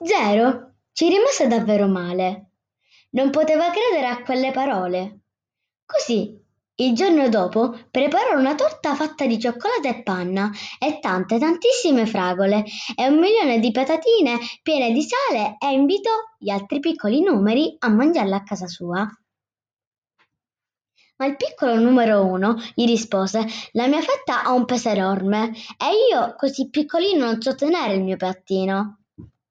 Zero ci rimase davvero male. Non poteva credere a quelle parole. Così, il giorno dopo, preparò una torta fatta di cioccolato e panna e tantissime fragole e 1 milione di patatine piene di sale e invitò gli altri piccoli numeri a mangiarla a casa sua. Ma il piccolo numero uno gli rispose: La mia fetta ha un peso enorme e io, così piccolino, non so tenere il mio piattino.